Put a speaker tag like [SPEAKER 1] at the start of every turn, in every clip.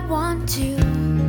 [SPEAKER 1] want to.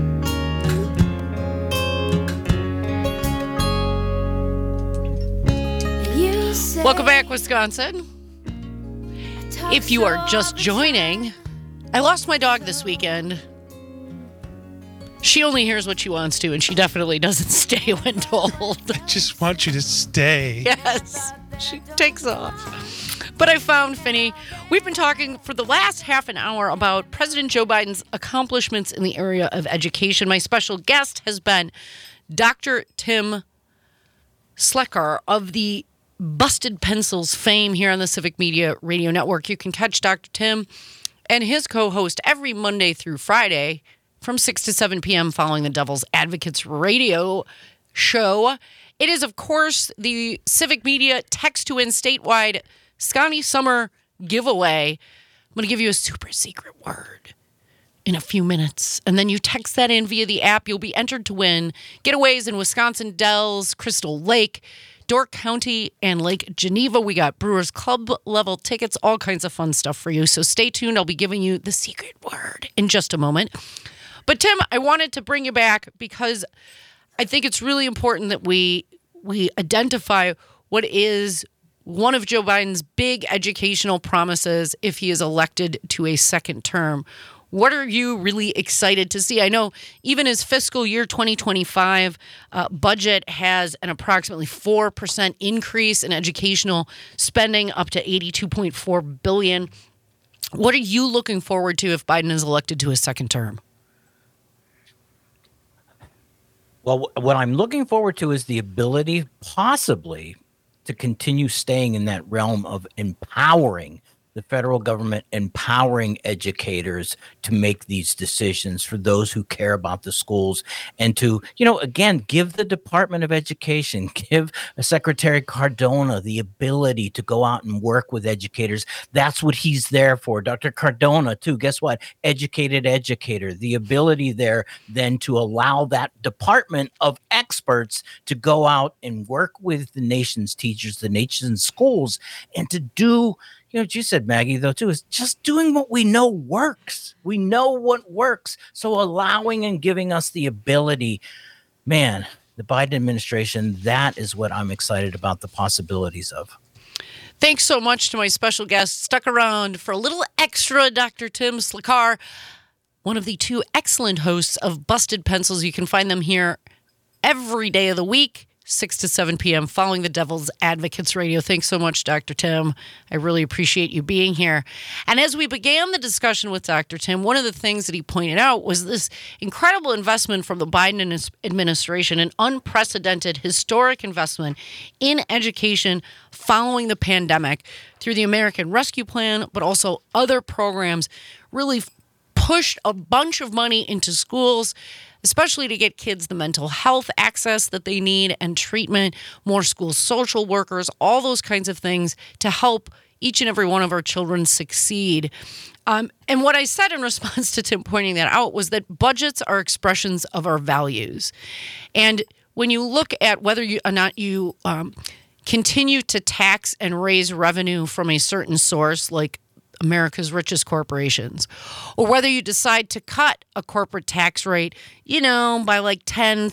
[SPEAKER 2] Welcome back, Wisconsin. If you are just joining, I lost my dog this weekend. She only hears what she wants to, and she definitely doesn't stay when told.
[SPEAKER 3] I just want you to stay.
[SPEAKER 2] Yes, she takes off. But I found Finney. We've been talking for the last half an hour about President Joe Biden's accomplishments in the area of education. My special guest has been Dr. Tim Slecker of the Busted Pencils fame here on the Civic Media Radio Network. You can catch Dr. Tim and his co-host every Monday through Friday from 6 to 7 p.m. following the Devil's Advocates radio show. It is, of course, the Civic Media Text to Win statewide Scotty Summer giveaway. I'm going to give you a super secret word in a few minutes. And then you text that in via the app. You'll be entered to win getaways in Wisconsin Dells, Crystal Lake, Door County, and Lake Geneva. We got Brewers Club level tickets, all kinds of fun stuff for you. So stay tuned. I'll be giving you the secret word in just a moment. But Tim, I wanted to bring you back because I think it's really important that we identify what is one of Joe Biden's big educational promises if he is elected to a second term. What are you really excited to see? I know even his fiscal year 2025 budget has an approximately 4% increase in educational spending up to $82.4 billion. What are you looking forward to if Biden is elected to a second term?
[SPEAKER 4] Well, what I'm looking forward to is the ability possibly to continue staying in that realm of empowering the federal government, empowering educators to make these decisions for those who care about the schools, and to, again, give the Department of Education, give Secretary Cardona the ability to go out and work with educators. That's what he's there for. Dr. Cardona, too, guess what? Educated educator, the ability there then to allow that department of experts to go out and work with the nation's teachers, the nation's schools, and to do what you said, Maggie, though, too, is just doing what we know works. We know what works. So allowing and giving us the ability, man, the Biden administration, that is what I'm excited about the possibilities of.
[SPEAKER 2] Thanks so much to my special guest. Stuck around for a little extra, Dr. Tim Slecker, one of the two excellent hosts of Busted Pencils. You can find them here every day of the week, 6 to 7 p.m., following the Devil's Advocates Radio. Thanks so much, Dr. Tim. I really appreciate you being here. And as we began the discussion with Dr. Tim, one of the things that he pointed out was this incredible investment from the Biden administration, an unprecedented, historic investment in education following the pandemic through the American Rescue Plan, but also other programs, really pushed a bunch of money into schools, especially to get kids the mental health access that they need and treatment, more school social workers, all those kinds of things to help each and every one of our children succeed. And what I said in response to Tim pointing that out was that budgets are expressions of our values. And when you look at whether or not you continue to tax and raise revenue from a certain source, like America's richest corporations, or whether you decide to cut a corporate tax rate, by like 10,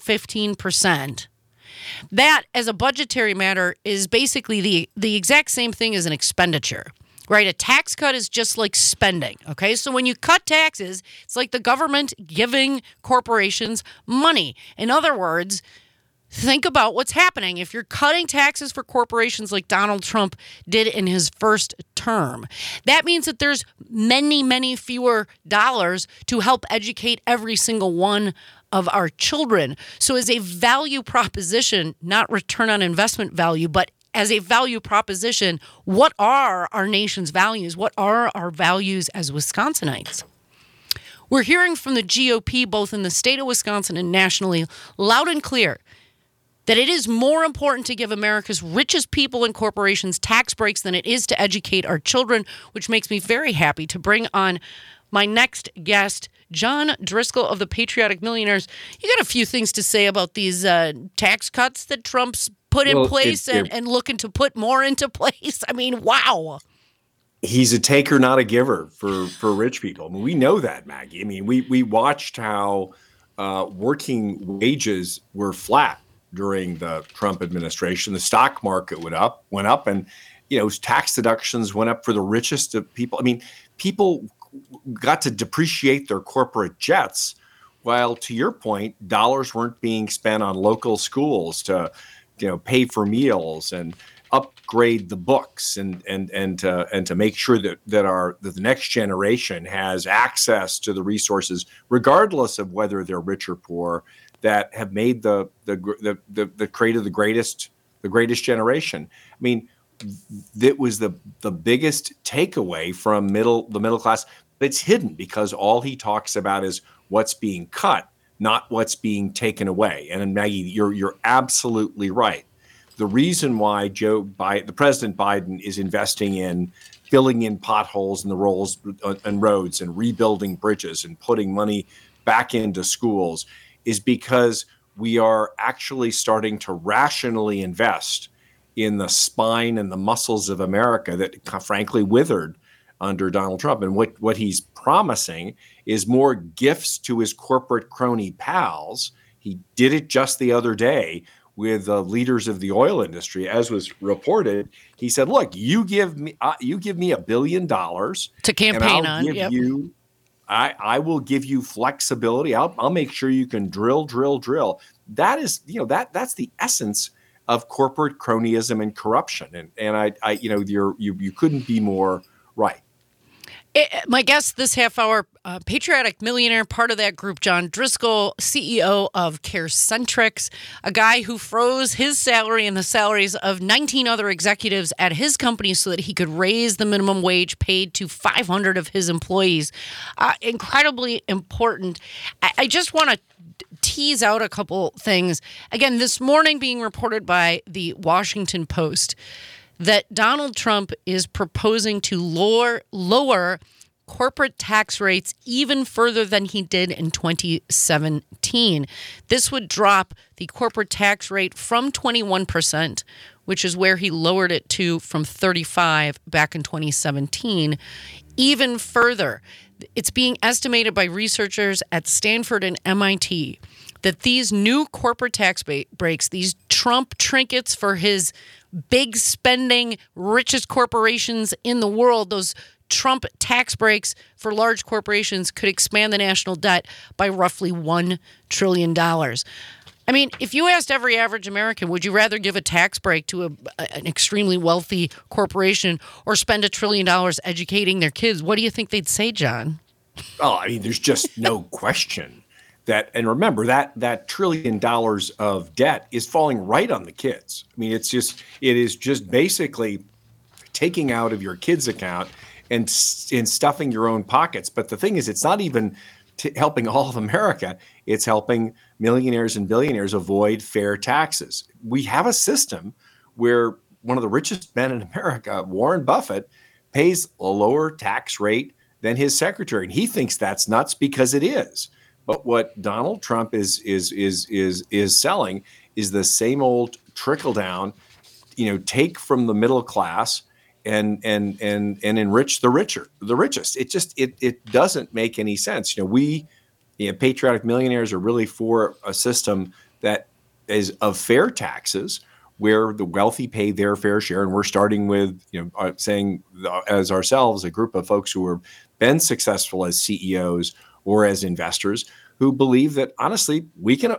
[SPEAKER 2] 15%. That, as a budgetary matter, is basically the exact same thing as an expenditure, right? A tax cut is just like spending, okay? So when you cut taxes, it's like the government giving corporations money. In other words, think about what's happening. If you're cutting taxes for corporations like Donald Trump did in his first term, that means that there's many, many fewer dollars to help educate every single one of our children. So as a value proposition, not return on investment value, but as a value proposition, what are our nation's values? What are our values as Wisconsinites? We're hearing from the GOP, both in the state of Wisconsin and nationally, loud and clear, that it is more important to give America's richest people and corporations tax breaks than it is to educate our children, which makes me very happy to bring on my next guest, John Driscoll of the Patriotic Millionaires. You got a few things to say about these tax cuts that Trump's put in place and looking to put more into place. I mean, wow.
[SPEAKER 1] He's a taker, not a giver for rich people. I mean, we know that, Maggie. I mean, we watched how working wages were flat during the Trump administration. The stock market went up, and tax deductions went up for the richest of people. I mean, people got to depreciate their corporate jets, while, to your point, dollars weren't being spent on local schools to, pay for meals and upgrade the books and to make sure that the next generation has access to the resources, regardless of whether they're rich or poor, that have made the created the greatest generation. I mean, that was the biggest takeaway from the middle class. But it's hidden because all he talks about is what's being cut, not what's being taken away. And Maggie, you're absolutely right. The reason why the President Biden is investing in filling in potholes in the roads and rebuilding bridges and putting money back into schools is because we are actually starting to rationally invest in the spine and the muscles of America that frankly withered under Donald Trump. And what he's promising is more gifts to his corporate crony pals. He did it just the other day with leaders of the oil industry, as was reported. He said, "Look, you give me $1 billion
[SPEAKER 2] to campaign on. Yep.
[SPEAKER 1] I will give you flexibility. I'll make sure you can drill. That is, that's the essence of corporate cronyism and corruption. And you couldn't be more right."
[SPEAKER 2] My guest this half hour, patriotic millionaire, part of that group, John Driscoll, CEO of CareCentrix, a guy who froze his salary and the salaries of 19 other executives at his company so that he could raise the minimum wage paid to 500 of his employees. Incredibly important. I just want to tease out a couple things. Again, this morning being reported by the Washington Post that Donald Trump is proposing to lower corporate tax rates even further than he did in 2017. This would drop the corporate tax rate from 21%, which is where he lowered it to from 35% back in 2017, even further. It's being estimated by researchers at Stanford and MIT that these new corporate tax breaks, these Trump trinkets for his big spending, richest corporations in the world, those Trump tax breaks for large corporations could expand the national debt by roughly $1 trillion. I mean, if you asked every average American, would you rather give a tax break to an extremely wealthy corporation or spend $1 trillion educating their kids? What do you think they'd say, John?
[SPEAKER 1] Oh, I mean, there's just no question that, and remember that $1 trillion of debt is falling right on the kids. I mean, it is just basically taking out of your kids' account and stuffing your own pockets. But the thing is, it's not even helping all of America. It's helping millionaires and billionaires avoid fair taxes. We have a system where one of the richest men in America, Warren Buffett, pays a lower tax rate than his secretary. And he thinks that's nuts because it is. But what Donald Trump is selling is the same old trickle down, take from the middle class and enrich the richest. It doesn't make any sense. We patriotic millionaires are really for a system that is of fair taxes, where the wealthy pay their fair share. And we're starting with saying as ourselves, a group of folks who have been successful as CEOs or as investors, who believe that honestly we know.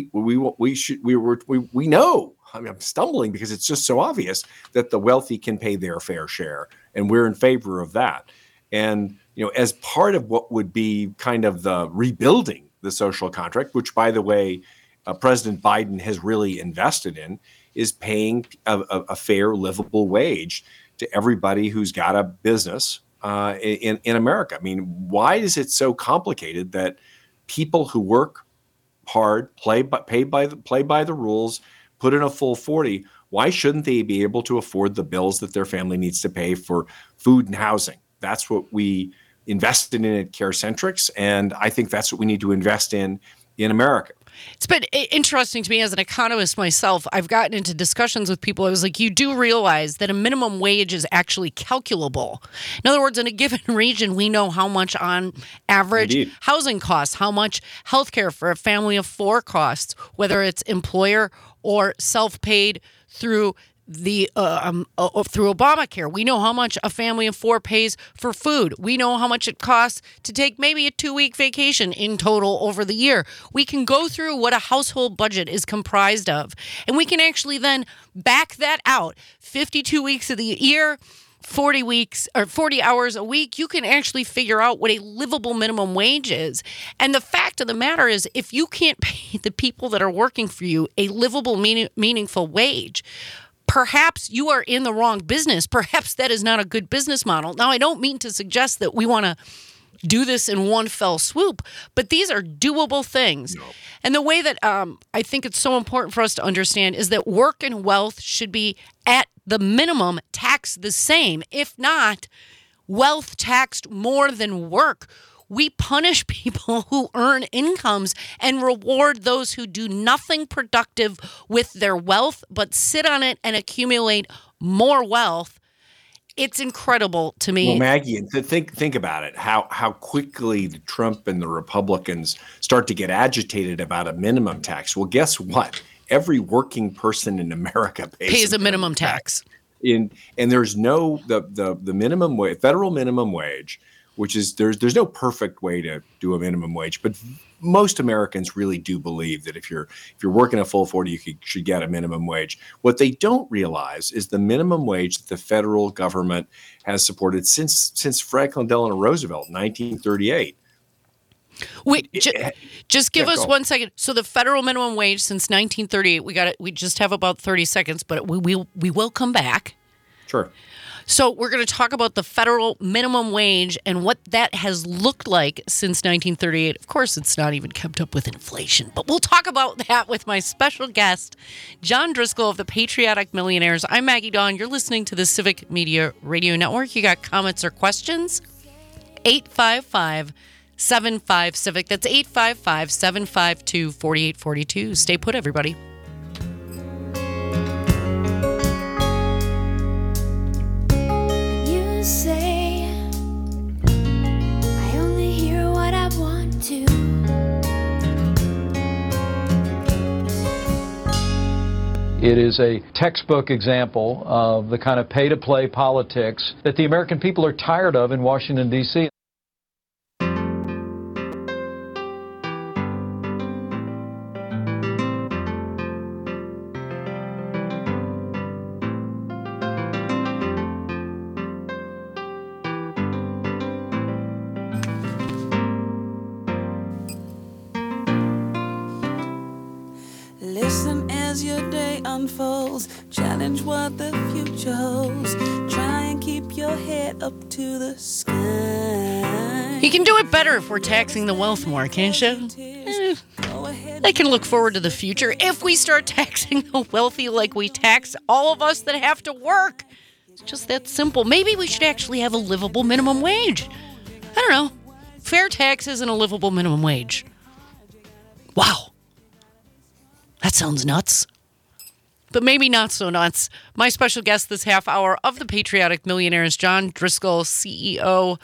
[SPEAKER 1] I mean, I'm stumbling because it's just so obvious that the wealthy can pay their fair share, and we're in favor of that. And as part of what would be kind of the rebuilding the social contract, which, by the way, President Biden has really invested in, is paying a fair, livable wage to everybody who's got a business in America. I mean, why is it so complicated that people who work hard, play by the rules, put in a full 40, why shouldn't they be able to afford the bills that their family needs to pay for food and housing? That's what we invested in at CareCentrix, and I think that's what we need to invest in America.
[SPEAKER 2] It's been interesting to me as an economist myself. I've gotten into discussions with people. I was like, you do realize that a minimum wage is actually calculable. In other words, in a given region, we know how much on average
[SPEAKER 1] Indeed.
[SPEAKER 2] housing costs, how much healthcare for a family of four costs, whether it's employer or self-paid through through Obamacare. We know how much a family of four pays for food. We know how much it costs to take maybe a 2-week vacation in total over the year. We can go through what a household budget is comprised of, and we can actually then back that out. 52 weeks of the year, 40 weeks or 40 hours a week, you can actually figure out what a livable minimum wage is. And the fact of the matter is, if you can't pay the people that are working for you a livable, meaningful wage, perhaps you are in the wrong business. Perhaps that is not a good business model. Now, I don't mean to suggest that we want to do this in one fell swoop, but these are doable things. No. And the way that I think it's so important for us to understand is that work and wealth should be at the minimum taxed the same. If not, wealth taxed more than work. We punish people who earn incomes and reward those who do nothing productive with their wealth, but sit on it and accumulate more wealth. It's incredible to me.
[SPEAKER 1] Well, Maggie, think about it. How quickly the Trump and the Republicans start to get agitated about a minimum tax. Well, guess what? Every working person in America pays
[SPEAKER 2] a minimum tax.
[SPEAKER 1] And there's no the minimum wage, federal minimum wage, which is there's no perfect way to do a minimum wage, but most Americans really do believe that if you're working a full 40, you should get a minimum wage. What they don't realize is the minimum wage that the federal government has supported since Franklin Delano Roosevelt, 1938.
[SPEAKER 2] Wait, just give us 1 second. So the federal minimum wage since 1938, we just have about 30 seconds, but we will come back.
[SPEAKER 1] Sure.
[SPEAKER 2] So we're going to talk about the federal minimum wage and what that has looked like since 1938. Of course, it's not even kept up with inflation, but we'll talk about that with my special guest, John Driscoll of the Patriotic Millionaires. I'm Maggie Dawn. You're listening to the Civic Media Radio Network. You got comments or questions? 855-75-CIVIC. That's 855-752-4842. Stay put, everybody.
[SPEAKER 5] Say I only hear what I want to.
[SPEAKER 6] It is a textbook example of the kind of pay-to-play politics that the American people are tired of in Washington, D.C.
[SPEAKER 7] Listen as your day unfolds, challenge what the future holds, try and keep your head up to the sky.
[SPEAKER 2] You can do it better if we're taxing the wealth more, can't you? I can look forward to the future if we start taxing the wealthy like we tax all of us that have to work. It's just that simple. Maybe we should actually have a livable minimum wage. I don't know. Fair taxes and a livable minimum wage. Wow. That sounds nuts. But maybe not so nuts. My special guest this half hour of the Patriotic Millionaires, John Driscoll, CEO,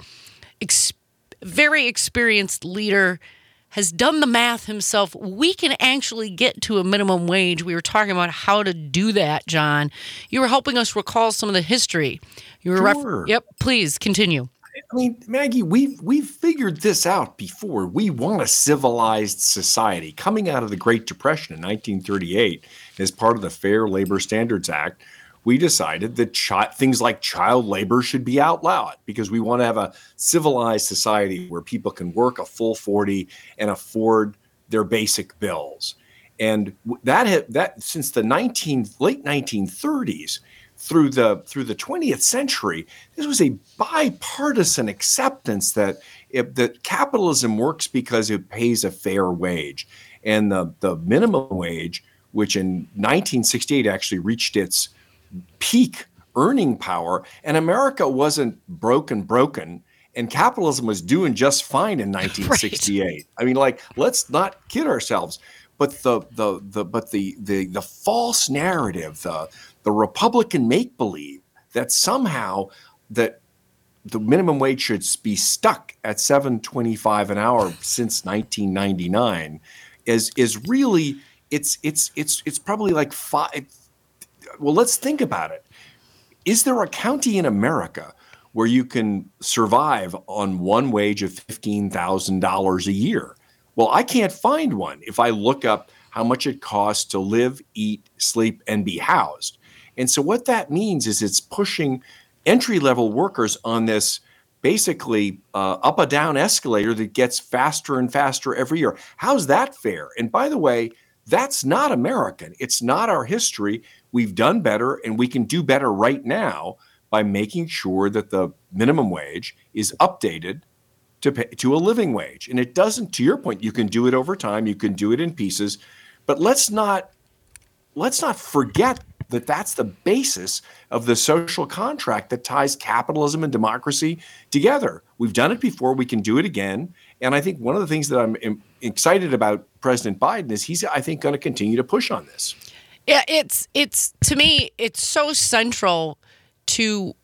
[SPEAKER 2] very experienced leader, has done the math himself. We can actually get to a minimum wage. We were talking about how to do that, John. You were helping us recall some of the history. You were
[SPEAKER 1] Sure.
[SPEAKER 2] Yep, please continue.
[SPEAKER 1] I mean, Maggie, we've figured this out before. We want a civilized society. Coming out of the Great Depression in 1938, as part of the Fair Labor Standards Act, we decided that things like child labor should be outlawed because we want to have a civilized society where people can work a full 40 and afford their basic bills. And that since the late 1930s. Through the 20th century, this was a bipartisan acceptance that capitalism works because it pays a fair wage. And the minimum wage, which in 1968 actually reached its peak earning power, and America wasn't broken, and capitalism was doing just fine in 1968. Right. I mean, let's not kid ourselves. the false narrative, the Republican make believe that somehow that the minimum wage should be stuck at $7.25 an hour since 1999 is really it's probably like five. Well, let's think about it. Is there a county in America where you can survive on one wage of $15,000 a year? Well, I can't find one if I look up how much it costs to live, eat, sleep, and be housed. And so what that means is it's pushing entry-level workers on this basically up a down escalator that gets faster and faster every year. How's that fair? And by the way, that's not American. It's not our history. We've done better, and we can do better right now by making sure that the minimum wage is updated to a living wage. And it doesn't, to your point, you can do it over time, you can do it in pieces, but let's not forget that that's the basis of the social contract that ties capitalism and democracy together. We've done it before, we can do it again. And I think one of the things that I'm excited about President Biden is he's, I think, going to continue to push on this.
[SPEAKER 2] Yeah, it's to me, it's so central to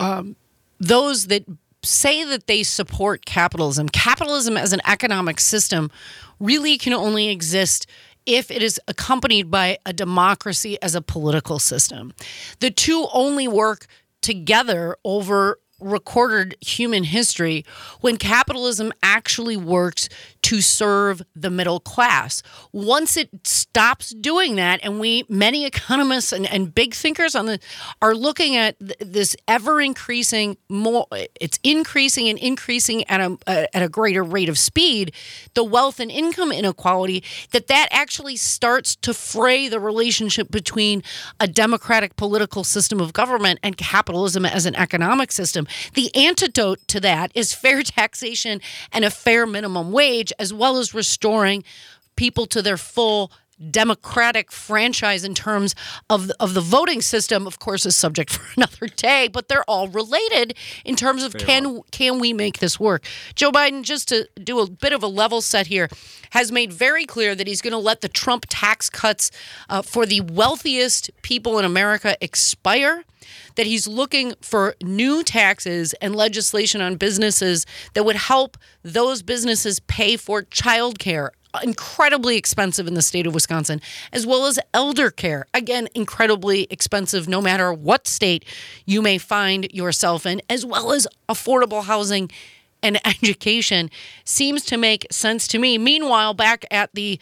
[SPEAKER 2] those that say that they support capitalism. Capitalism as an economic system really can only exist if it is accompanied by a democracy as a political system. The two only work together over recorded human history when capitalism actually works to serve the middle class. Once it stops doing that, and many economists and big thinkers are looking at this ever increasing it's increasing and increasing at a greater rate of speed, the wealth and income inequality, that actually starts to fray the relationship between a democratic political system of government and capitalism as an economic system. The antidote to that is fair taxation and a fair minimum wage, as well as restoring people to their full democratic franchise in terms of the voting system. Of course, is subject for another day, but they're all related in terms of can we make this work? Joe Biden, just to do a bit of a level set here, has made very clear that he's going to let the Trump tax cuts for the wealthiest people in America expire, that he's looking for new taxes and legislation on businesses that would help those businesses pay for childcare, incredibly expensive in the state of Wisconsin, as well as elder care. Again, incredibly expensive no matter what state you may find yourself in, as well as affordable housing and education. Seems to make sense to me. Meanwhile, back at the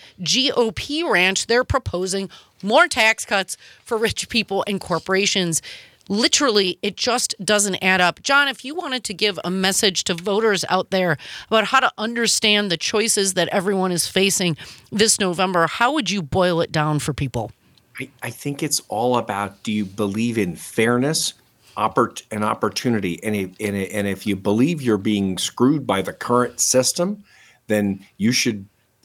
[SPEAKER 2] GOP ranch, they're proposing more tax cuts for rich people and corporations. Literally, it just doesn't add up. John, if you wanted to give a message to voters out there about how to understand the choices that everyone is facing this November, how would you boil it down for people?
[SPEAKER 1] I think it's all about, do you believe in fairness and opportunity? And if you believe you're being screwed by the current system, then you should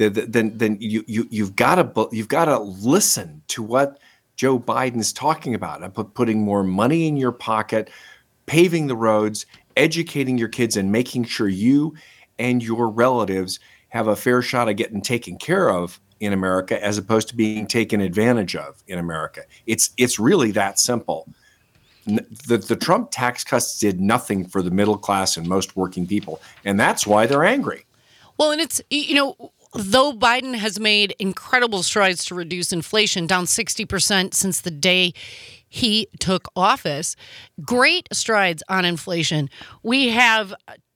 [SPEAKER 1] you've got to listen to what Joe Biden's talking about, putting more money in your pocket, paving the roads, educating your kids, and making sure you and your relatives have a fair shot of getting taken care of in America, as opposed to being taken advantage of in America. It's really that simple. The Trump tax cuts did nothing for the middle class and most working people, and that's why they're angry.
[SPEAKER 2] Well, and it's, though Biden has made incredible strides to reduce inflation, down 60% since the day he took office, great strides on inflation. We have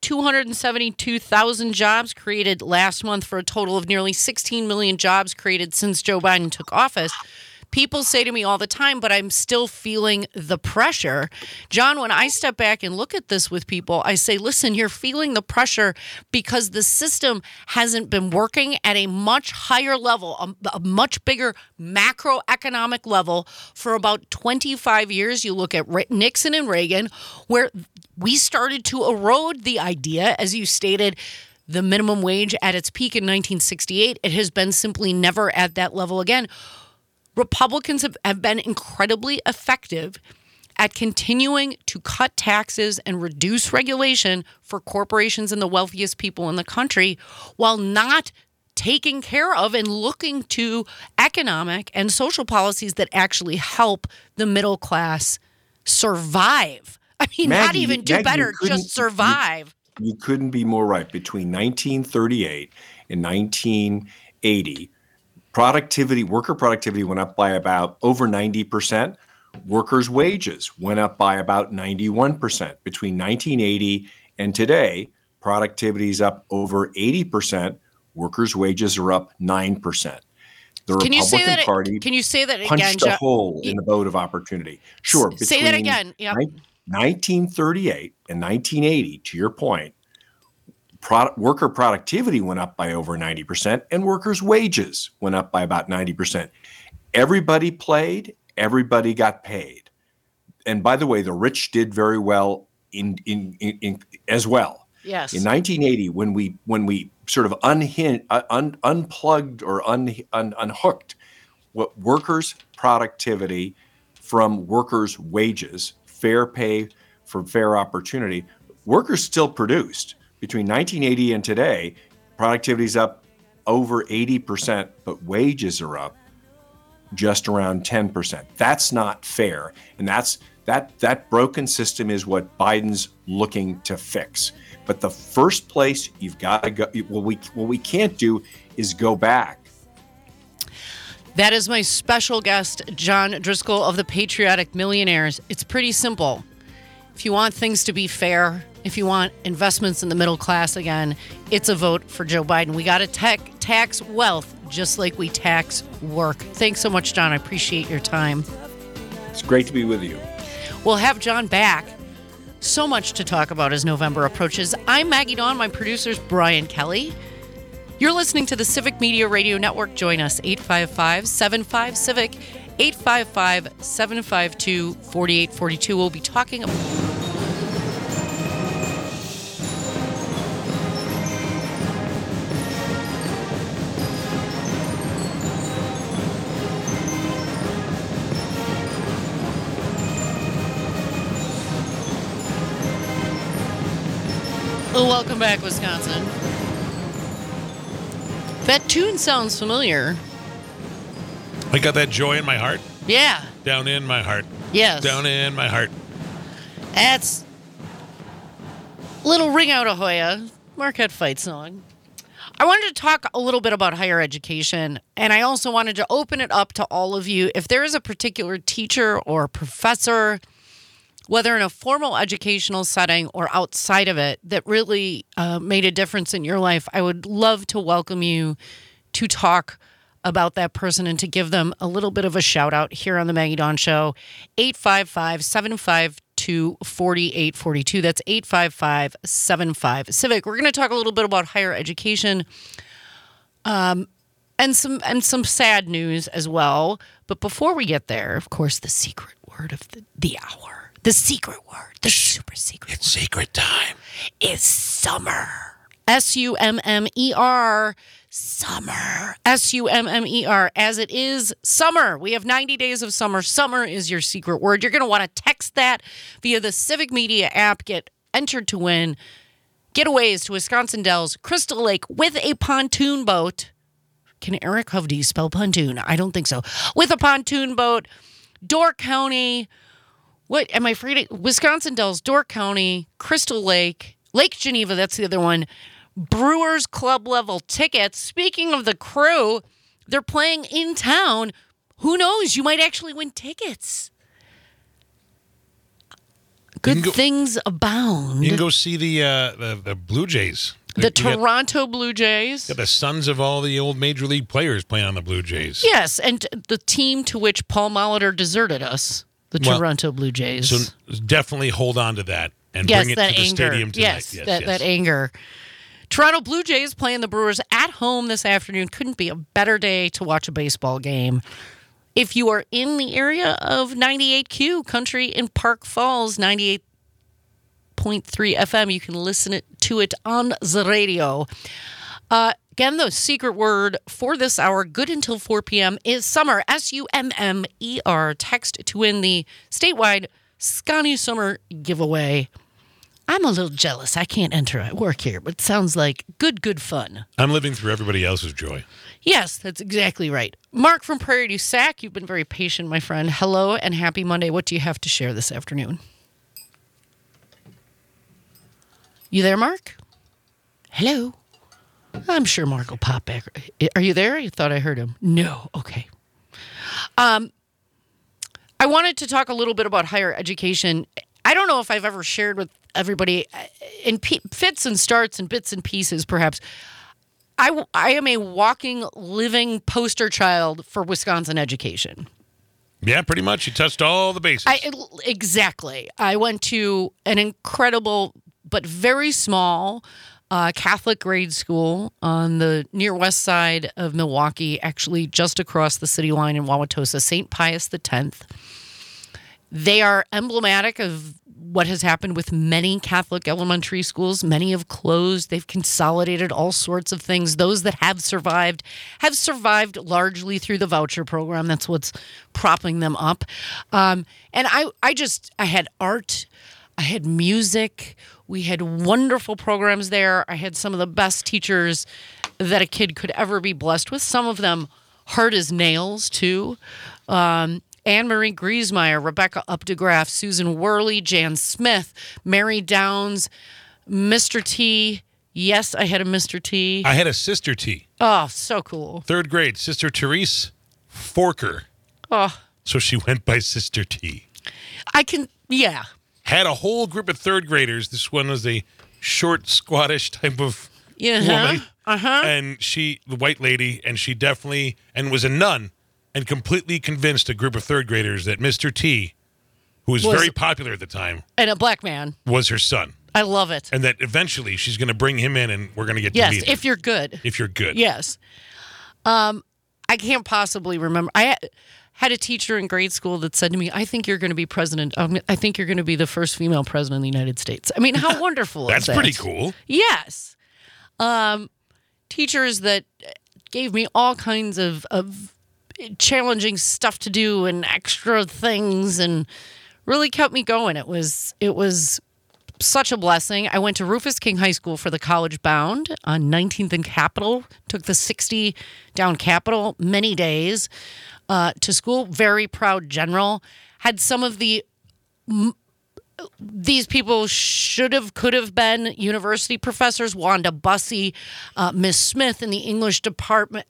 [SPEAKER 2] 272,000 jobs created last month for a total of nearly 16 million jobs created since Joe Biden took office. People say to me all the time, but I'm still feeling the pressure. John, when I step back and look at this with people, I say, listen, you're feeling the pressure because the system hasn't been working at a much higher level, a much bigger macroeconomic level for about 25 years. You look at Nixon and Reagan, where we started to erode the idea, as you stated, the minimum wage at its peak in 1968. It has been simply never at that level again. Republicans have been incredibly effective at continuing to cut taxes and reduce regulation for corporations and the wealthiest people in the country, while not taking care of and looking to economic and social policies that actually help the middle class survive. I mean, not
[SPEAKER 1] Maggie,
[SPEAKER 2] even do
[SPEAKER 1] Maggie,
[SPEAKER 2] better, just survive.
[SPEAKER 1] You couldn't be more right. Between 1938 and 1980, worker productivity went up by about over 90%. Workers' wages went up by about 91%. Between 1980 and today, productivity is up over 80%. Workers' wages are up 9%. The
[SPEAKER 2] Can you say
[SPEAKER 1] Republican
[SPEAKER 2] that?
[SPEAKER 1] Party
[SPEAKER 2] Can you say that again,
[SPEAKER 1] punched a
[SPEAKER 2] John?
[SPEAKER 1] hole in the boat of opportunity. Sure.
[SPEAKER 2] Say that
[SPEAKER 1] between
[SPEAKER 2] again. Yep.
[SPEAKER 1] 1938 and 1980, to your point, worker productivity went up by over 90%, and workers' wages went up by about 90%. Everybody played. Everybody got paid. And by the way, the rich did very well in as well.
[SPEAKER 2] Yes.
[SPEAKER 1] In 1980, when we sort of unplugged or unhooked what workers' productivity from workers' wages, fair pay for fair opportunity, workers still produced. Between 1980 and today, productivity is up over 80%, but wages are up just around 10%. That's not fair. And that broken system is what Biden's looking to fix. But the first place you've got to go, what we can't do is go back.
[SPEAKER 2] That is my special guest, John Driscoll of the Patriotic Millionaires. It's pretty simple. If you want things to be fair, if you want investments in the middle class again, it's a vote for Joe Biden. We got to tax wealth just like we tax work. Thanks so much, John. I appreciate your time.
[SPEAKER 1] It's great to be with you.
[SPEAKER 2] We'll have John back. So much to talk about as November approaches. I'm Maggie Dawn. My producer's Brian Kelly. You're listening to the Civic Media Radio Network. Join us, 855-75-CIVIC, 855-752-4842. We'll be talking about... Welcome back, Wisconsin. That tune sounds familiar.
[SPEAKER 3] I got that joy in my heart.
[SPEAKER 2] Yeah.
[SPEAKER 3] Down in my heart.
[SPEAKER 2] Yes.
[SPEAKER 3] Down in my heart.
[SPEAKER 2] That's Little Ring Out Ahoya, Marquette Fight song. I wanted to talk a little bit about higher education, and I also wanted to open it up to all of you. If there is a particular teacher or professor, whether in a formal educational setting or outside of it, that really made a difference in your life, I would love to welcome you to talk about that person and to give them a little bit of a shout out here on the Maggie Dawn Show. 855-752-4842. That's 855-75-CIVIC. We're going to talk a little bit about higher education and some sad news as well. But before we get there, of course, the secret word of the hour. The secret word, the super secret word.
[SPEAKER 3] It's secret time.
[SPEAKER 2] Is summer. S-U-M-M-E-R. Summer. S-U-M-M-E-R. As it is summer. We have 90 days of summer. Summer is your secret word. You're going to want to text that via the Civic Media app. Get entered to win getaways to Wisconsin Dells, Crystal Lake with a pontoon boat. Can Eric Hovde spell pontoon? I don't think so. With a pontoon boat. Door County. What am I forgetting? Wisconsin Dells, Door County, Crystal Lake, Lake Geneva, that's the other one. Brewers Club level tickets. Speaking of the Crew, they're playing in town. Who knows? You might actually win tickets. Good things abound.
[SPEAKER 3] You can go see the Blue Jays.
[SPEAKER 2] The Toronto Blue Jays.
[SPEAKER 3] The sons of all the old Major League players playing on the Blue Jays.
[SPEAKER 2] Yes, and the team to which Paul Molitor deserted us. The Toronto Blue Jays.
[SPEAKER 3] So definitely hold on to that and bring it to the stadium tonight.
[SPEAKER 2] Yes, that anger. Toronto Blue Jays playing the Brewers at home this afternoon. Couldn't be a better day to watch a baseball game. If you are in the area of 98Q Country in Park Falls, 98.3 FM, you can listen to it on the radio. Again, the secret word for this hour, good until 4 p.m., is summer, S-U-M-M-E-R. Text to win the statewide Scotty Summer giveaway. I'm a little jealous. I can't enter at work here, but it sounds like good fun.
[SPEAKER 3] I'm living through everybody else's joy.
[SPEAKER 2] Yes, that's exactly right. Mark from Prairie du Sac, you've been very patient, my friend. Hello and happy Monday. What do you have to share this afternoon? You there, Mark? Hello? I'm sure Mark will pop back. Are you there? I thought I heard him. No. Okay. I wanted to talk a little bit about higher education. I don't know if I've ever shared with everybody in fits and starts and bits and pieces, perhaps. I am a walking, living poster child for Wisconsin education.
[SPEAKER 3] Yeah, pretty much. You touched all the bases.
[SPEAKER 2] Exactly. I went to an incredible but very small Catholic grade school on the near west side of Milwaukee, actually just across the city line in Wauwatosa, St. Pius X. They are emblematic of what has happened with many Catholic elementary schools. Many have closed. They've consolidated all sorts of things. Those that have survived largely through the voucher program. That's what's propping them up. And I had art. I had music. We had wonderful programs there. I had some of the best teachers that a kid could ever be blessed with. Some of them hard as nails, too. Anne-Marie Griesmeyer, Rebecca Updegraff, Susan Worley, Jan Smith, Mary Downs, Mr. T. Yes, I had a Mr. T.
[SPEAKER 3] I had a Sister T.
[SPEAKER 2] Oh, so cool.
[SPEAKER 3] 3rd grade, Sister Therese Forker.
[SPEAKER 2] Oh.
[SPEAKER 3] So she went by Sister T.
[SPEAKER 2] Yeah.
[SPEAKER 3] Had a whole group of 3rd graders. This one was a short, squattish type of woman. And she, the white lady, and she definitely, and was a nun, and completely convinced a group of 3rd graders that Mr. T, who was very popular at the time,
[SPEAKER 2] and a black man,
[SPEAKER 3] was her son.
[SPEAKER 2] I love it.
[SPEAKER 3] And that eventually she's going to bring him in and we're going to get to meet him.
[SPEAKER 2] Yes, if you're good.
[SPEAKER 3] If you're good.
[SPEAKER 2] Yes. I can't possibly remember. I had a teacher in grade school that said to me, I think you're going to be president. I think you're going to be the first female president of the United States. I mean, how wonderful is that?
[SPEAKER 3] That's pretty cool.
[SPEAKER 2] Yes. Teachers that gave me all kinds of challenging stuff to do and extra things and really kept me going. It was such a blessing. I went to Rufus King High School for the College Bound on 19th and Capitol. Took the 60 down Capitol many days to school. Very proud general. Had some of these people could have been university professors. Wanda Bussey, Miss Smith in the English department.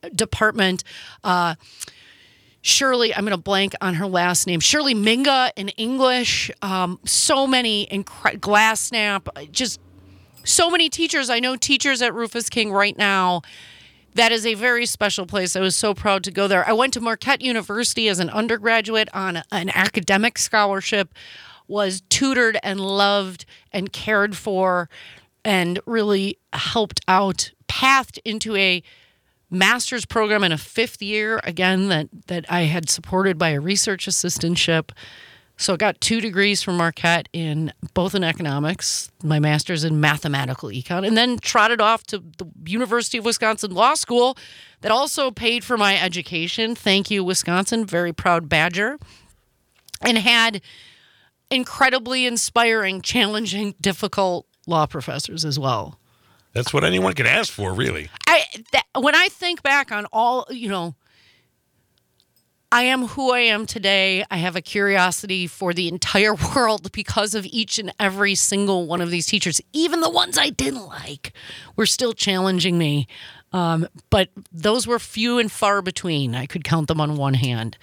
[SPEAKER 2] Shirley, I'm going to blank on her last name. Shirley Minga in English. So many Glass Snap. Just so many teachers. I know teachers at Rufus King right now. That is a very special place. I was so proud to go there. I went to Marquette University as an undergraduate on an academic scholarship. Was tutored and loved and cared for and really helped out. Pathed into a master's program in a 5th year, again, that I had supported by a research assistantship. So I got 2 degrees from Marquette both in economics, my master's in mathematical econ, and then trotted off to the University of Wisconsin Law School that also paid for my education. Thank you, Wisconsin. Very proud Badger. And had incredibly inspiring, challenging, difficult law professors as well.
[SPEAKER 3] That's what anyone could ask for, really.
[SPEAKER 2] When I think back on all, I am who I am today. I have a curiosity for the entire world because of each and every single one of these teachers. Even the ones I didn't like were still challenging me. But those were few and far between. I could count them on one hand.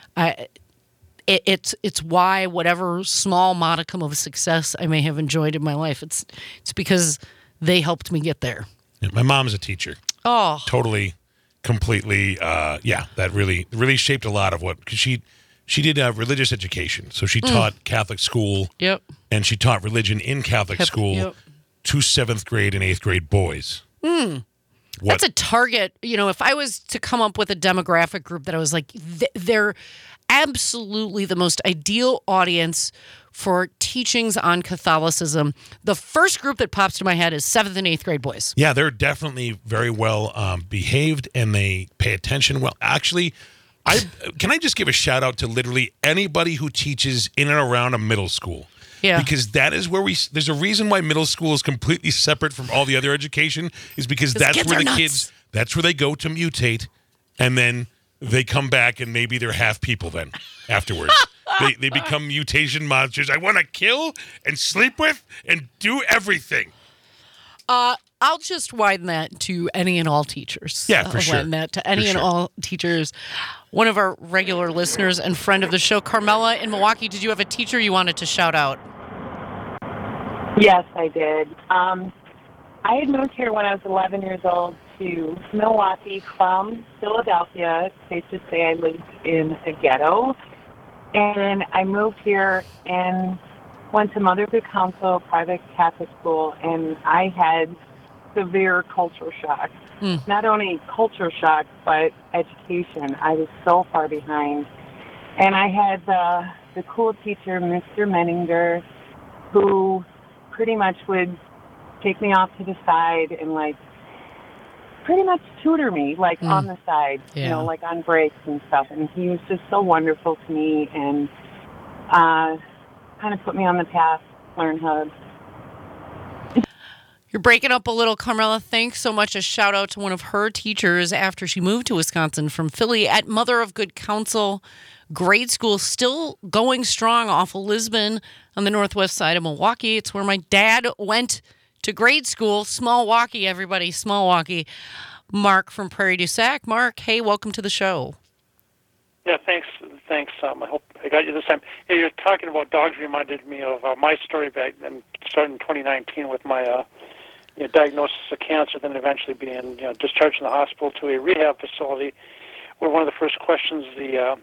[SPEAKER 2] It's why whatever small modicum of success I may have enjoyed in my life, it's because they helped me get there.
[SPEAKER 3] Yeah, my mom's a teacher.
[SPEAKER 2] Oh.
[SPEAKER 3] Totally, completely, that really shaped a lot of what, because she did religious education. So she taught Catholic school.
[SPEAKER 2] Yep.
[SPEAKER 3] And she taught religion in Catholic school to 7th grade and 8th grade boys.
[SPEAKER 2] That's a target. If I was to come up with a demographic group that I was like, they're absolutely the most ideal audience for teachings on Catholicism. The first group that pops to my head is 7th and 8th grade boys.
[SPEAKER 3] Yeah, they're definitely very well behaved and they pay attention well. Actually, can I just give a shout out to literally anybody who teaches in and around a middle school?
[SPEAKER 2] Yeah.
[SPEAKER 3] Because that is where there's a reason why middle school is completely separate from all the other education, is because that's where that's where they go to mutate, and then they come back and maybe they're half people then afterwards. They become mutation monsters. I want to kill and sleep with and do everything.
[SPEAKER 2] I'll just widen that to any and all teachers.
[SPEAKER 3] Yeah, for sure.
[SPEAKER 2] Widen that to any and all teachers. One of our regular listeners and friend of the show, Carmela in Milwaukee, did you have a teacher you wanted to shout out?
[SPEAKER 8] Yes, I did. I had moved here when I was 11 years old to Milwaukee from Philadelphia. Safe to say I lived in a ghetto. And I moved here and went to Mother Good Counsel private Catholic school, and I had severe culture shock. Not only culture shock, but education. I was so far behind. And I had the cool teacher, Mr. Menninger, who pretty much would take me off to the side and, like, pretty much tutor me, like, on the side, you know, like on breaks and stuff. And he was just so wonderful to me and kind of put me on the path, learn how to.
[SPEAKER 2] You're breaking up a little, Carmela. Thanks so much. A shout out to one of her teachers after she moved to Wisconsin from Philly at Mother of Good Counsel grade school, still going strong off of Lisbon on the northwest side of Milwaukee. It's where my dad went to grade school. Small-Waukee, everybody. Small-Waukee. Mark from Prairie du Sac. Mark, hey, welcome to the show.
[SPEAKER 9] Yeah, thanks. I hope I got you this time. Yeah, you're talking about dogs reminded me of my story back then, starting in 2019 with my diagnosis of cancer, then eventually being discharged from the hospital to a rehab facility, where one of the first questions the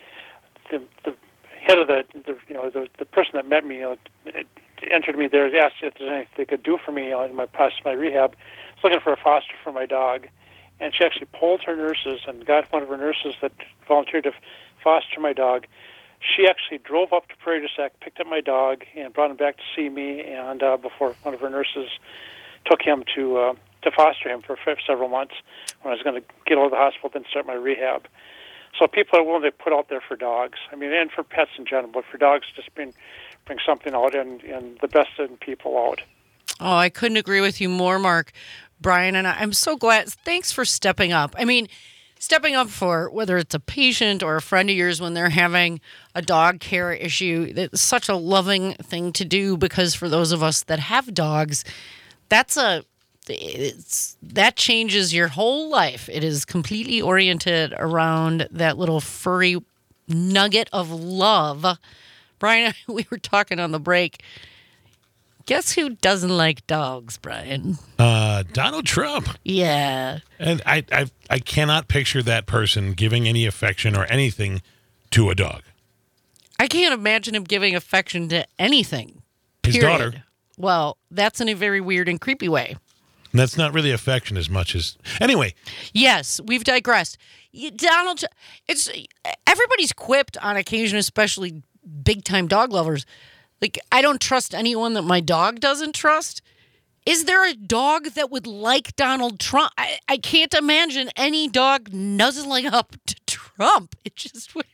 [SPEAKER 9] head of the person that met me entered me there, asked if there's anything they could do for me in my process, my rehab. I was looking for a foster for my dog, and she actually polled her nurses and got one of her nurses that volunteered to foster my dog. She actually drove up to Prairie du Sac, picked up my dog, and brought him back to see me. And before one of her nurses took him to foster him for several months, when I was going to get out of the hospital, then start my rehab. So people are willing to put out there for dogs. I mean, and for pets in general, but for dogs, just bring something out and the best in people out.
[SPEAKER 2] Oh, I couldn't agree with you more, Mark. Brian and I'm so glad. Thanks for stepping up. I mean, stepping up for whether it's a patient or a friend of yours when they're having a dog care issue. It's such a loving thing to do, because for those of us that have dogs, that changes your whole life. It is completely oriented around that little furry nugget of love. Brian, we were talking on the break. Guess who doesn't like dogs, Brian?
[SPEAKER 3] Donald Trump.
[SPEAKER 2] Yeah.
[SPEAKER 3] And I cannot picture that person giving any affection or anything to a dog.
[SPEAKER 2] I can't imagine him giving affection to anything.
[SPEAKER 3] His daughter.
[SPEAKER 2] Well, that's in a very weird and creepy way.
[SPEAKER 3] And that's not really affection as much as... Anyway.
[SPEAKER 2] Yes, we've digressed. Donald, everybody's quipped on occasion, especially big-time dog lovers. Like, I don't trust anyone that my dog doesn't trust. Is there a dog that would like Donald Trump? I can't imagine any dog nuzzling up to Trump. It just would...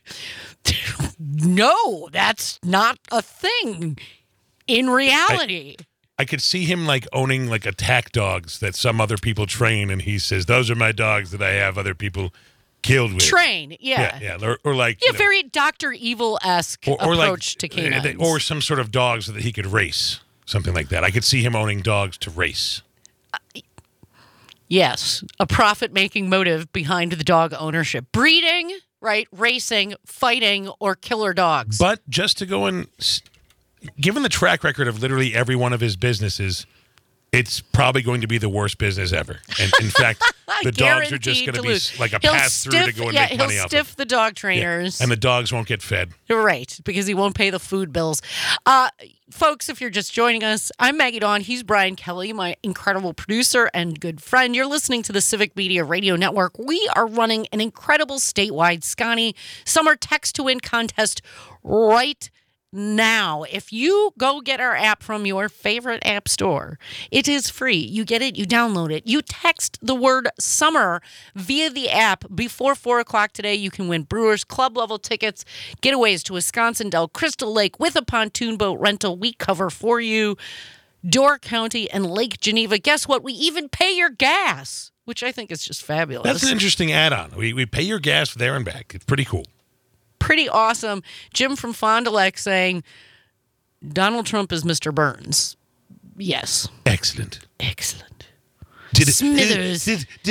[SPEAKER 2] No, that's not a thing in reality.
[SPEAKER 3] I could see him like owning like attack dogs that some other people train, and he says, "Those are my dogs that I have other people killed with."
[SPEAKER 2] Train, yeah.
[SPEAKER 3] Yeah. Or like
[SPEAKER 2] very Dr. Evil-esque approach to canines.
[SPEAKER 3] Or some sort of dogs that he could race, something like that. I could see him owning dogs to race.
[SPEAKER 2] Yes, a profit-making motive behind the dog ownership. Breeding, right? Racing, fighting, or killer dogs.
[SPEAKER 3] But just to go and... Given the track record of literally every one of his businesses, it's probably going to be the worst business ever. And in fact, the dogs are just going to be like a pass-through to go and make money off of.
[SPEAKER 2] He'll stiff the dog trainers.
[SPEAKER 3] Yeah. And the dogs won't get fed.
[SPEAKER 2] Right, because he won't pay the food bills. Folks, if you're just joining us, I'm Maggie Dawn. He's Brian Kelly, my incredible producer and good friend. You're listening to the Civic Media Radio Network. We are running an incredible statewide Scotty Summer Text to Win contest right now. If you go get our app from your favorite app store, it is free. You get it, you download it. You text the word summer via the app before 4 o'clock today. You can win Brewers Club level tickets, getaways to Wisconsin Del Crystal Lake with a pontoon boat rental. We cover for you Door County and Lake Geneva. Guess what? We even pay your gas, which I think is just fabulous.
[SPEAKER 3] That's an interesting add-on. We pay your gas there and back. It's pretty cool.
[SPEAKER 2] Pretty awesome. Jim from Fond du Lac saying Donald Trump is Mr. Burns. Yes.
[SPEAKER 3] Excellent.
[SPEAKER 2] Smithers.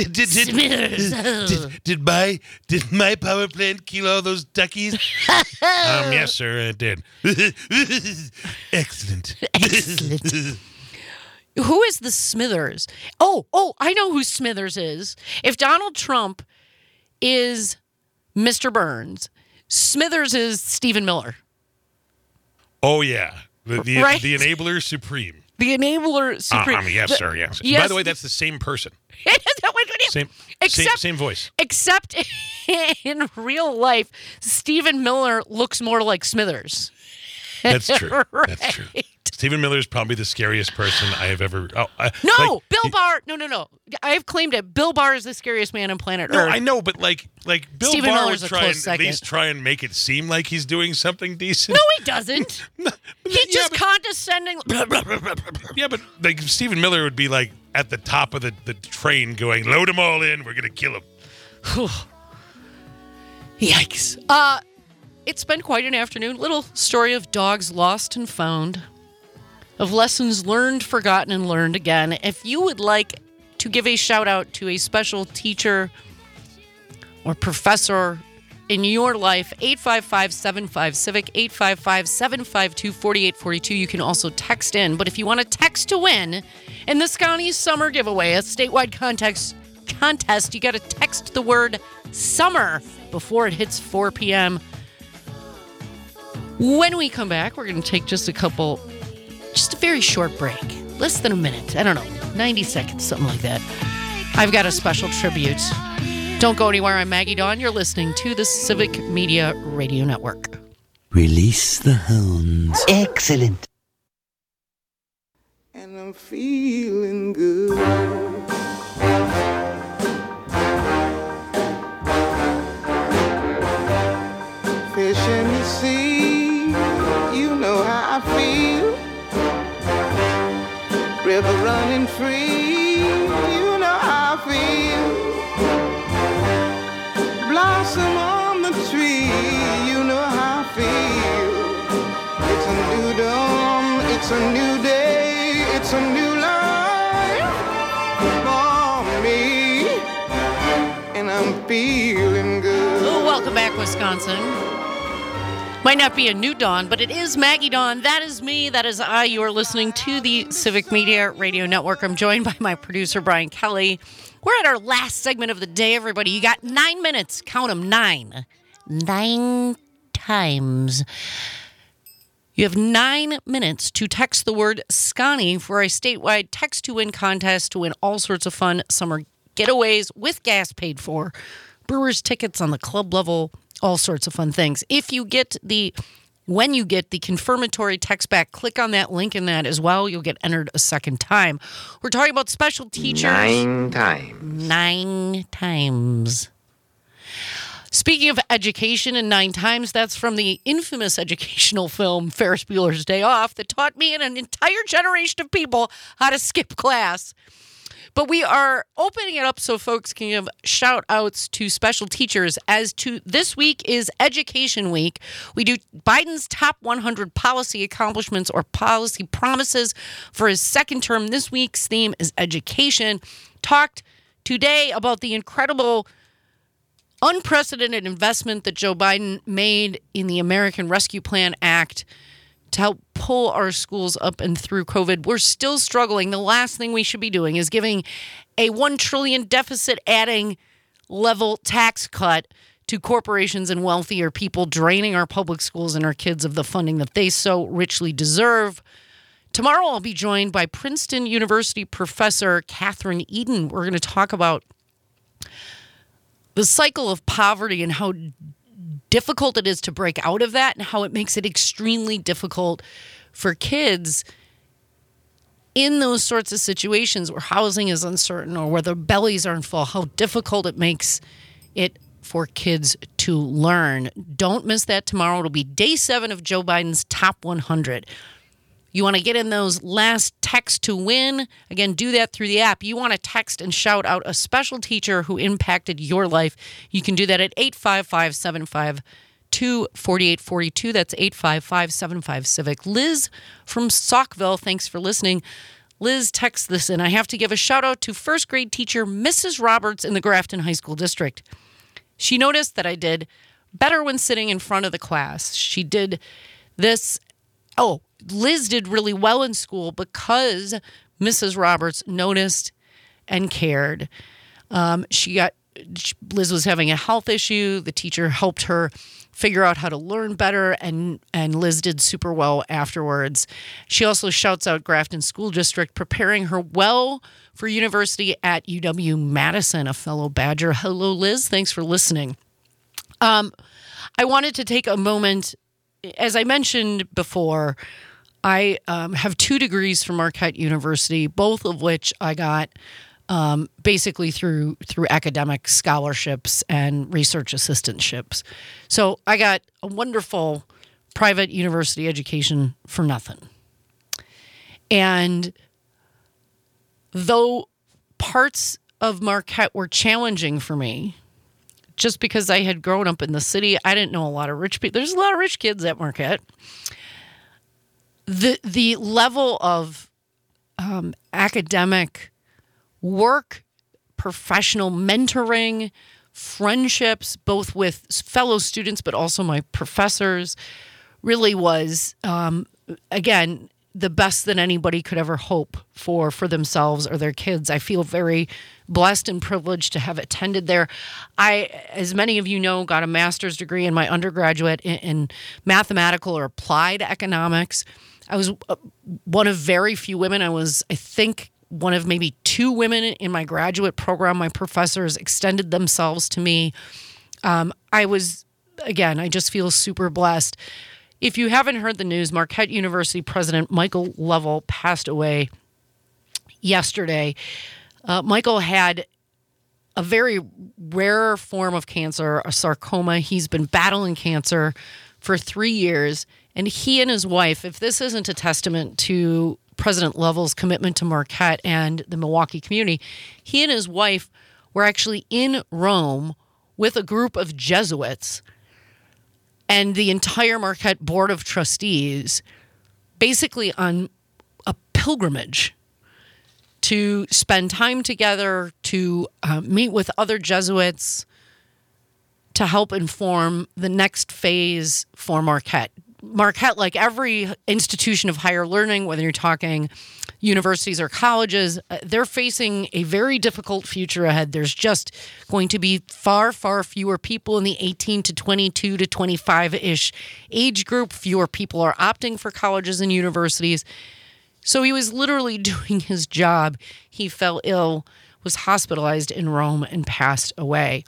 [SPEAKER 3] Did my power plant kill all those duckies? Yes, sir, it did. Excellent.
[SPEAKER 2] Who is the Smithers? Oh, I know who Smithers is. If Donald Trump is Mr. Burns, Smithers is Stephen Miller.
[SPEAKER 3] Oh, yeah. The
[SPEAKER 2] Right?
[SPEAKER 3] the enabler supreme.
[SPEAKER 2] The enabler supreme.
[SPEAKER 3] Yes, sir, yes.
[SPEAKER 2] Yes.
[SPEAKER 3] By the way, that's the same person. Same voice.
[SPEAKER 2] Except in real life, Stephen Miller looks more like Smithers.
[SPEAKER 3] That's true.
[SPEAKER 2] Right.
[SPEAKER 3] That's true. Stephen Miller is probably the scariest person I have ever.
[SPEAKER 2] Bill Barr. No. I have claimed it. Bill Barr is the scariest man on planet Earth.
[SPEAKER 3] I know, but like Bill
[SPEAKER 2] Stephen
[SPEAKER 3] Barr
[SPEAKER 2] Miller's
[SPEAKER 3] would
[SPEAKER 2] a close
[SPEAKER 3] at least try and make it seem like he's doing something decent.
[SPEAKER 2] No, he doesn't. He's just condescending.
[SPEAKER 3] Yeah, but like Stephen Miller would be like at the top of the train going, load them all in, we're going to kill them.
[SPEAKER 2] Yikes. It's been quite an afternoon. Little story of dogs lost and found, of lessons learned, forgotten, and learned again. If you would like to give a shout out to a special teacher or professor in your life, 855-75-CIVIC, 855-752-4842. You can also text in. But if you want to text to win in the Scotty Summer Giveaway, a statewide contest, you got to text the word summer before it hits 4 p.m. When we come back, we're going to take just a very short break. Less than a minute. I don't know, 90 seconds, something like that. I've got a special tribute. Don't go anywhere. I'm Maggie Dawn. You're listening to the Civic Media Radio Network.
[SPEAKER 10] Release the hounds. Excellent.
[SPEAKER 11] And I'm feeling good. Fish in the sea, you know how I feel. River running free, you know how I feel. Blossom on the tree, you know how I feel. It's a new dawn, it's a new day, it's a new life for me, and I'm feeling good.
[SPEAKER 2] Oh, welcome back, Wisconsin. Might not be a new dawn, but it is Maggie Dawn. That is me. That is I. You are listening to the Civic Media Radio Network. I'm joined by my producer, Brian Kelly. We're at our last segment of the day, everybody. You got 9 minutes. Count them, 9. 9 times. You have 9 minutes to text the word Scotty for a statewide text-to-win contest to win all sorts of fun summer getaways with gas paid for, Brewers tickets on the club level, all sorts of fun things. When you get the confirmatory text back, click on that link in that as well. You'll get entered a second time. We're talking about special teachers.
[SPEAKER 10] 9 times.
[SPEAKER 2] 9 times. Speaking of education and 9 times, that's from the infamous educational film Ferris Bueller's Day Off that taught me and an entire generation of people how to skip class. But we are opening it up so folks can give shout outs to special teachers. As to this week is Education Week. We do Biden's top 100 policy accomplishments or policy promises for his second term. This week's theme is education. Talked today about the incredible, unprecedented investment that Joe Biden made in the American Rescue Plan Act to help pull our schools up and through COVID. We're still struggling. The last thing we should be doing is giving a $1 trillion deficit adding level tax cut to corporations and wealthier people, draining our public schools and our kids of the funding that they so richly deserve. Tomorrow I'll be joined by Princeton University professor Catherine Eden. We're going to talk about the cycle of poverty and how difficult it is to break out of that and how it makes it extremely difficult for kids in those sorts of situations where housing is uncertain or where their bellies aren't full, how difficult it makes it for kids to learn. Don't miss that tomorrow. It'll be day 7 of Joe Biden's Top 100. You want to get in those last texts to win? Again, do that through the app. You want to text and shout out a special teacher who impacted your life. You can do that at 855-752-4842. That's 855-75-CIVIC. Liz from Saukville, thanks for listening. Liz texts this in. I have to give a shout out to first grade teacher Mrs. Roberts in the Grafton High School District. She noticed that I did better when sitting in front of the class. She did this. Oh, Liz did really well in school because Mrs. Roberts noticed and cared. Liz was having a health issue. The teacher helped her figure out how to learn better, and Liz did super well afterwards. She also shouts out Grafton School District, preparing her well for university at UW-Madison, a fellow Badger. Hello, Liz. Thanks for listening. I wanted to take a moment. As I mentioned before, I have 2 degrees from Marquette University, both of which I got basically through academic scholarships and research assistantships. So I got a wonderful private university education for nothing. And though parts of Marquette were challenging for me, just because I had grown up in the city, I didn't know a lot of rich people. There's a lot of rich kids at Marquette. The level of academic work, professional mentoring, friendships, both with fellow students, but also my professors, really was, again, the best that anybody could ever hope for themselves or their kids. I feel very blessed and privileged to have attended there. I, as many of you know, got a master's degree in my undergraduate in mathematical or applied economics. I was one of very few women. I was, I think, one of maybe 2 women in my graduate program. My professors extended themselves to me. I just feel super blessed. If you haven't heard the news, Marquette University President Michael Lovell passed away yesterday. Michael had a very rare form of cancer, a sarcoma. He's been battling cancer for 3 years. And he and his wife, if this isn't a testament to President Lovell's commitment to Marquette and the Milwaukee community, he and his wife were actually in Rome with a group of Jesuits and the entire Marquette Board of Trustees, basically on a pilgrimage to spend time together, to meet with other Jesuits, to help inform the next phase for Marquette. Marquette, like every institution of higher learning, whether you're talking universities or colleges, they're facing a very difficult future ahead. There's just going to be far, far fewer people in the 18 to 22 to 25-ish age group. Fewer people are opting for colleges and universities. So he was literally doing his job. He fell ill, was hospitalized in Rome, and passed away.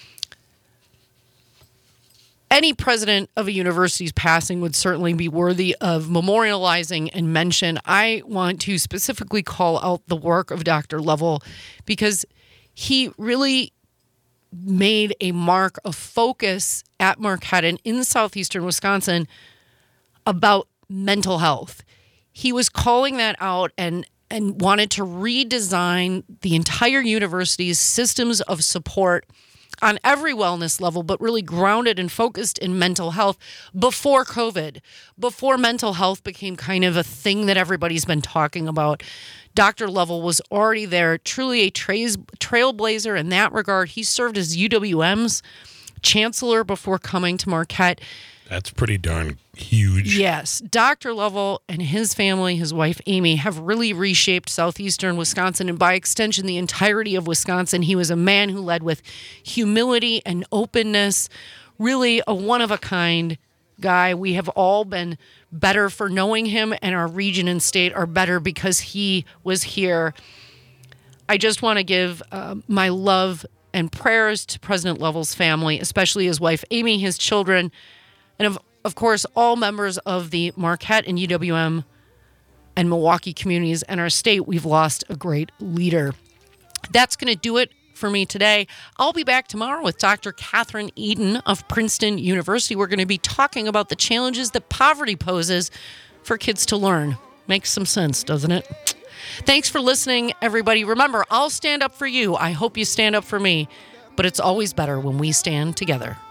[SPEAKER 2] Any president of a university's passing would certainly be worthy of memorializing and mention. I want to specifically call out the work of Dr. Lovell because he really made a mark of focus at Marquette and in southeastern Wisconsin about mental health. He was calling that out and wanted to redesign the entire university's systems of support on every wellness level, but really grounded and focused in mental health before COVID, before mental health became kind of a thing that everybody's been talking about. Dr. Lovell was already there, truly a trailblazer in that regard. He served as UWM's chancellor before coming to Marquette.
[SPEAKER 3] That's pretty darn huge.
[SPEAKER 2] Yes. Dr. Lovell and his family, his wife Amy, have really reshaped southeastern Wisconsin and by extension the entirety of Wisconsin. He was a man who led with humility and openness, really a one-of-a-kind guy. We have all been better for knowing him, and our region and state are better because he was here. I just want to give my love and prayers to President Lovell's family, especially his wife, Amy, his children, and of course, all members of the Marquette and UWM and Milwaukee communities and our state. We've lost a great leader. That's going to do it for me today. I'll be back tomorrow with Dr. Catherine Eden of Princeton University. We're going to be talking about the challenges that poverty poses for kids to learn. Makes some sense, doesn't it? Thanks for listening, everybody. Remember, I'll stand up for you. I hope you stand up for me. But it's always better when we stand together.